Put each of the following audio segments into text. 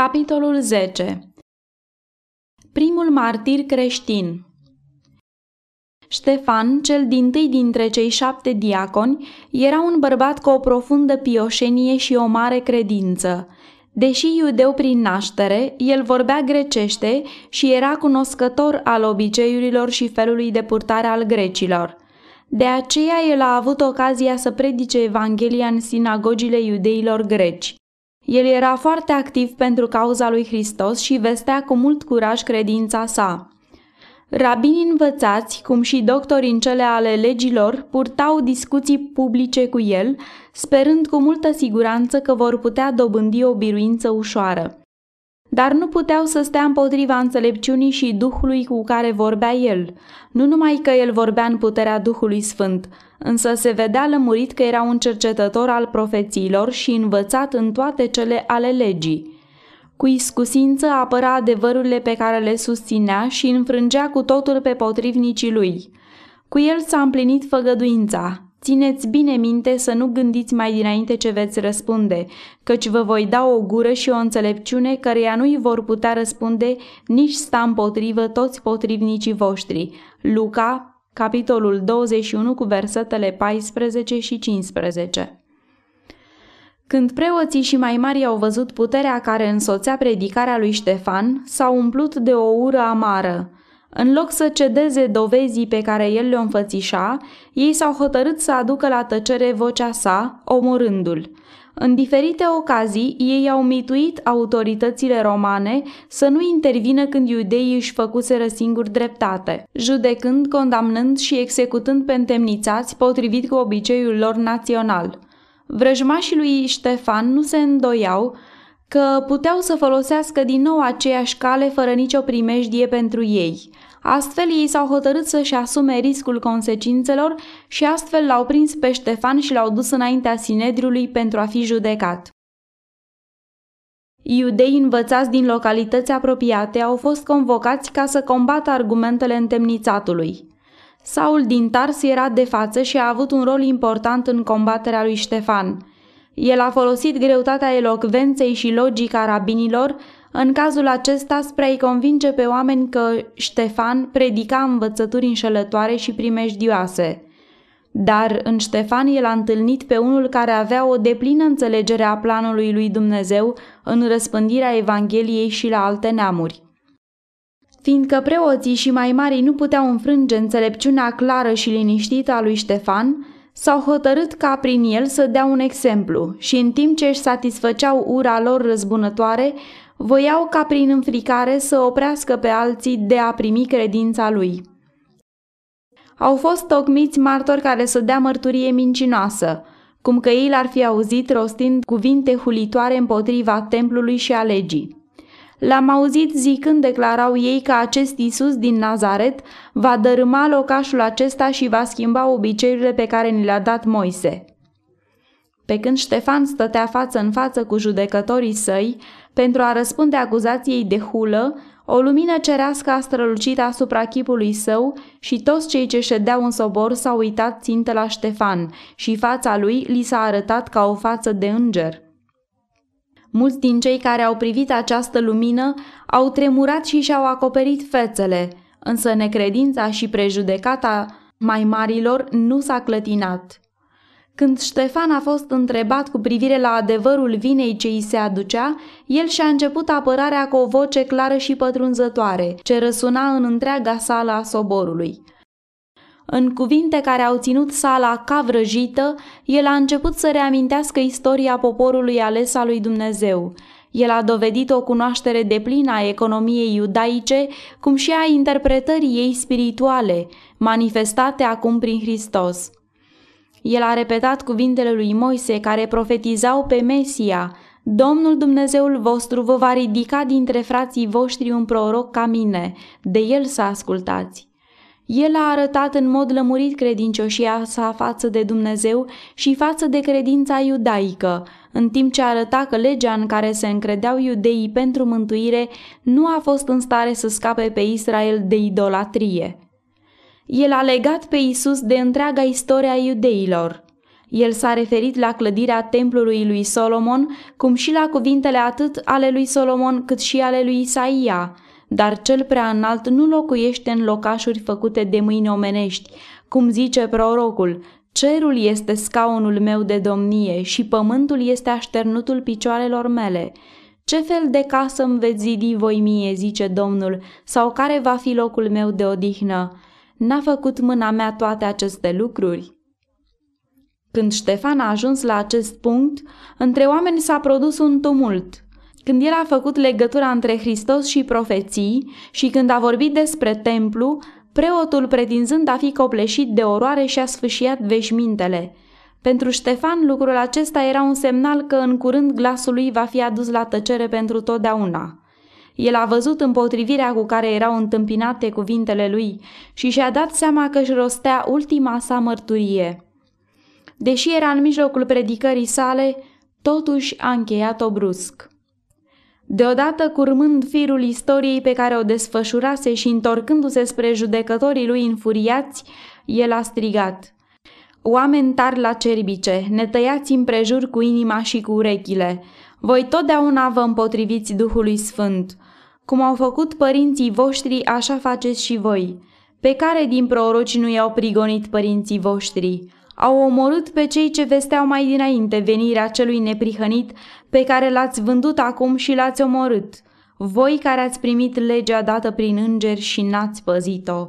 Capitolul 10. Primul martir creștin. Ștefan, cel dintâi dintre cei 7 diaconi, era un bărbat cu o profundă pioșenie și o mare credință. Deși iudeu prin naștere, el vorbea grecește și era cunoscător al obiceiurilor și felului de purtare al grecilor. De aceea el a avut ocazia să predice Evanghelia în sinagogile iudeilor greci. El era foarte activ pentru cauza lui Hristos și vestea cu mult curaj credința sa. Rabinii învățați, cum și doctori în cele ale legilor, purtau discuții publice cu el, sperând cu multă siguranță că vor putea dobândi o biruință ușoară. Dar nu puteau să stea împotriva înțelepciunii și Duhului cu care vorbea el, nu numai că el vorbea în puterea Duhului Sfânt, însă se vedea lămurit că era un cercetător al profețiilor și învățat în toate cele ale legii. Cu iscusință apăra adevărurile pe care le susținea și înfrângea cu totul pe potrivnicii lui. Cu el s-a împlinit făgăduința: țineți bine minte să nu gândiți mai dinainte ce veți răspunde, căci vă voi da o gură și o înțelepciune căreia nu-i vor putea răspunde nici sta împotrivă toți potrivnicii voștri. Luca, capitolul 21, cu versetele 14 și 15. Când preoții și mai mari au văzut puterea care însoțea predicarea lui Ștefan, s-au umplut de o ură amară. În loc să cedeze dovezii pe care el le înfățișa, ei s-au hotărât să aducă la tăcere vocea sa, omorându-l. În diferite ocazii, ei au mituit autoritățile romane să nu intervină când iudeii își făcuseră singuri dreptate, judecând, condamnând și executând pe întemnițați potrivit cu obiceiul lor național. Vrăjmașii lui Ștefan nu se îndoiau că puteau să folosească din nou aceeași cale fără nicio primejdie pentru ei. Astfel ei s-au hotărât să-și asume riscul consecințelor și astfel l-au prins pe Ștefan și l-au dus înaintea Sinedriului pentru a fi judecat. Iudeii învățați din localități apropiate au fost convocați ca să combată argumentele întemnițatului. Saul din Tars era de față și a avut un rol important în combaterea lui Ștefan. El a folosit greutatea elocvenței și logica rabinilor, în cazul acesta spre a-i convinge pe oameni că Ștefan predica învățături înșelătoare și primejdioase. Dar în Ștefan el a întâlnit pe unul care avea o deplină înțelegere a planului lui Dumnezeu în răspândirea Evangheliei și la alte neamuri. Fiindcă preoții și mai mari nu puteau înfrânge înțelepciunea clară și liniștită a lui Ștefan, s-au hotărât ca prin el să dea un exemplu și în timp ce își satisfăceau ura lor răzbunătoare, voiau ca prin înfricare să oprească pe alții de a primi credința lui. Au fost tocmiți martori care să dea mărturie mincinoasă, cum că ei l-ar fi auzit rostind cuvinte hulitoare împotriva templului și a legii. L-am auzit zicând, declarau ei, că acest Iisus din Nazaret va dărâma locașul acesta și va schimba obiceiurile pe care ni le-a dat Moise. Pe când Ștefan stătea față în față cu judecătorii săi pentru a răspunde acuzației de hulă, o lumină cerească a strălucit asupra chipului său și toți cei ce ședeau în sobor s-au uitat țintă la Ștefan și fața lui li s-a arătat ca o față de înger. Mulți din cei care au privit această lumină au tremurat și și-au acoperit fețele, însă necredința și prejudecata mai marilor nu s-a clătinat. Când Ștefan a fost întrebat cu privire la adevărul vinei ce îi se aducea, el și-a început apărarea cu o voce clară și pătrunzătoare, ce răsuna în întreaga sală a soborului. În cuvinte care au ținut sala ca vrăjită, el a început să reamintească istoria poporului ales al lui Dumnezeu. El a dovedit o cunoaștere deplină a economiei iudaice, cum și a interpretării ei spirituale, manifestate acum prin Hristos. El a repetat cuvintele lui Moise care profetizau pe Mesia: Domnul Dumnezeul vostru vă va ridica dintre frații voștri un proroc ca mine, de el să ascultați. El a arătat în mod lămurit credincioșia sa față de Dumnezeu și față de credința iudaică, în timp ce arăta că legea în care se încredeau iudeii pentru mântuire nu a fost în stare să scape pe Israel de idolatrie. El a legat pe Iisus de întreaga istorie a iudeilor. El s-a referit la clădirea templului lui Solomon, cum și la cuvintele atât ale lui Solomon cât și ale lui Isaia. Dar cel prea înalt nu locuiește în locașuri făcute de mâini omenești, cum zice prorocul: cerul este scaunul meu de domnie și pământul este așternutul picioarelor mele. Ce fel de casă îmi veți zidi voi mie, zice Domnul, sau care va fi locul meu de odihnă? N-a făcut mâna mea toate aceste lucruri? Când Ștefan a ajuns la acest punct, între oameni s-a produs un tumult. Când el a făcut legătura între Hristos și profeții și când a vorbit despre templu, preotul, pretinzând a fi copleșit de oroare, și-a sfâșiat veșmintele. Pentru Ștefan, lucrul acesta era un semnal că în curând glasul lui va fi adus la tăcere pentru totdeauna. El a văzut împotrivirea cu care erau întâmpinate cuvintele lui și și-a dat seama că își rostea ultima sa mărturie. Deși era în mijlocul predicării sale, totuși a încheiat-o brusc. Deodată, curmând firul istoriei pe care o desfășurase și întorcându-se spre judecătorii lui înfuriați, el a strigat: oameni tari la cerbice, ne tăiați împrejur cu inima și cu urechile. Voi totdeauna vă împotriviți Duhului Sfânt. Cum au făcut părinții voștri, așa faceți și voi. Pe care din proroci nu i-au prigonit părinții voștri? Au omorât pe cei ce vesteau mai dinainte venirea celui neprihănit, pe care l-ați vândut acum și l-ați omorât, voi care ați primit legea dată prin îngeri și n-ați păzit-o.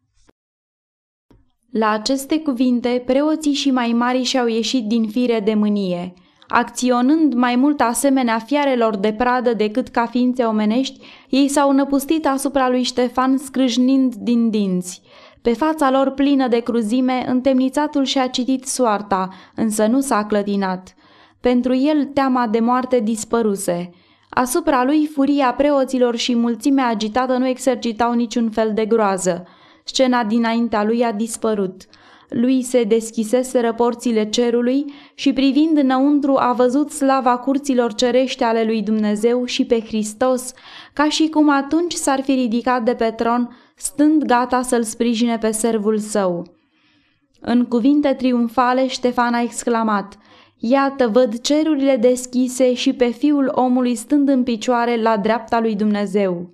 La aceste cuvinte, preoții și mai mari și-au ieșit din fire de mânie. Acționând mai mult asemenea fiarelor de pradă decât ca ființe omenești, ei s-au năpustit asupra lui Ștefan, scrâșnind din dinți. Pe fața lor plină de cruzime, întemnițatul și-a citit soarta, însă nu s-a clătinat. Pentru el teama de moarte dispăruse. Asupra lui furia preoților și mulțimea agitată nu exercitau niciun fel de groază. Scena dinaintea lui a dispărut. Lui se deschiseseră porțile cerului și privind înăuntru a văzut slava curților cerești ale lui Dumnezeu și pe Hristos, ca și cum atunci s-ar fi ridicat de pe tron, stând gata să-l sprijine pe servul său. În cuvinte triumfale, Ștefan a exclamat: iată, văd cerurile deschise și pe Fiul omului stând în picioare la dreapta lui Dumnezeu.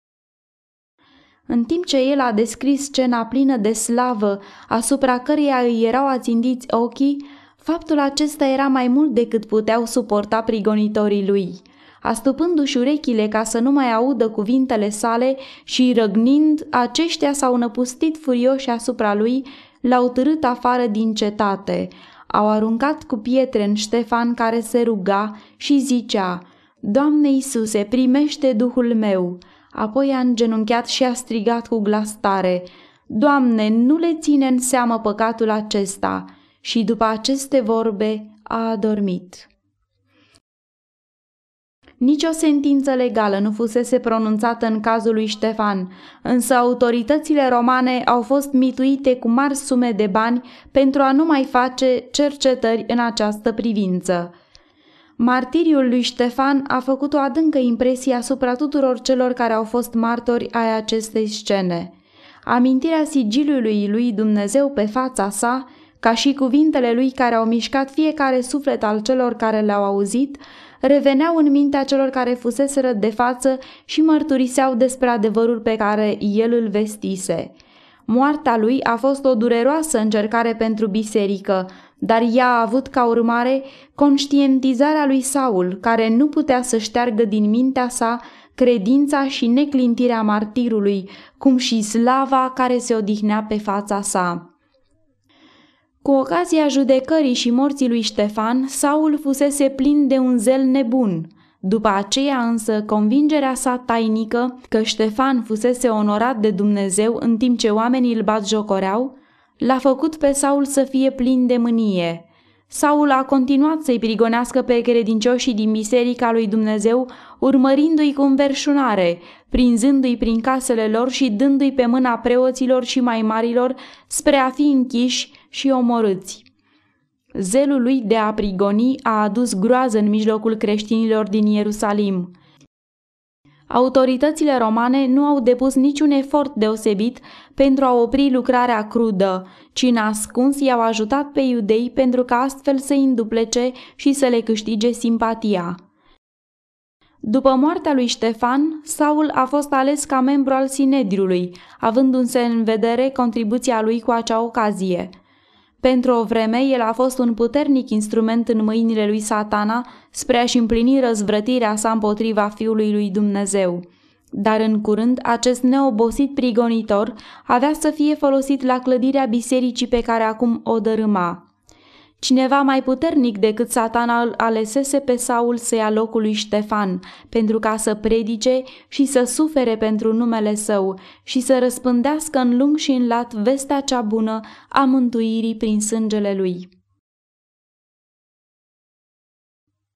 În timp ce el a descris scena plină de slavă, asupra căreia îi erau ațintiți ochii, faptul acesta era mai mult decât puteau suporta prigonitorii lui. Astupându-și urechile ca să nu mai audă cuvintele sale și răgnind, aceștia s-au năpustit furioși asupra lui, l-au târât afară din cetate. Au aruncat cu pietre în Ștefan, care se ruga și zicea: Doamne Iisuse, primește Duhul meu! Apoi a îngenunchiat și a strigat cu glas tare: Doamne, nu le ține în seamă păcatul acesta! Și după aceste vorbe a adormit. Nici o sentință legală nu fusese pronunțată în cazul lui Ștefan, însă autoritățile romane au fost mituite cu mari sume de bani pentru a nu mai face cercetări în această privință. Martiriul lui Ștefan a făcut o adâncă impresie asupra tuturor celor care au fost martori ai acestei scene. Amintirea sigiliului lui Dumnezeu pe fața sa, ca și cuvintele lui care au mișcat fiecare suflet al celor care le-au auzit, reveneau în mintea celor care fuseseră de față și mărturiseau despre adevărul pe care el îl vestise. Moartea lui a fost o dureroasă încercare pentru biserică, dar ea a avut ca urmare conștientizarea lui Saul, care nu putea să șteargă din mintea sa credința și neclintirea martirului, cum și slava care se odihnea pe fața sa. Cu ocazia judecării și morții lui Ștefan, Saul fusese plin de un zel nebun. După aceea însă, convingerea sa tainică că Ștefan fusese onorat de Dumnezeu în timp ce oamenii îl batjocoreau, l-a făcut pe Saul să fie plin de mânie. Saul a continuat să-i prigonească pe credincioșii din biserica lui Dumnezeu, urmărindu-i cu înverșunare, prinzându-i prin casele lor și dându-i pe mâna preoților și mai marilor spre a fi închiși și omorâți. Zelul lui de a prigoni a adus groază în mijlocul creștinilor din Ierusalim. Autoritățile romane nu au depus niciun efort deosebit pentru a opri lucrarea crudă, ci în ascuns i-au ajutat pe iudei pentru ca astfel să îi înduplece și să le câștige simpatia. După moartea lui Ștefan, Saul a fost ales ca membru al Sinedriului, avându-se în vedere contribuția lui cu acea ocazie. Pentru o vreme, el a fost un puternic instrument în mâinile lui Satana spre a-și împlini răzvrătirea sa împotriva Fiului lui Dumnezeu. Dar în curând, acest neobosit prigonitor avea să fie folosit la clădirea bisericii pe care acum o dărâma. Cineva mai puternic decât Satana îl alesese pe Saul să ia locul lui Ștefan, pentru ca să predice și să sufere pentru numele său și să răspândească în lung și în lat vestea cea bună a mântuirii prin sângele lui.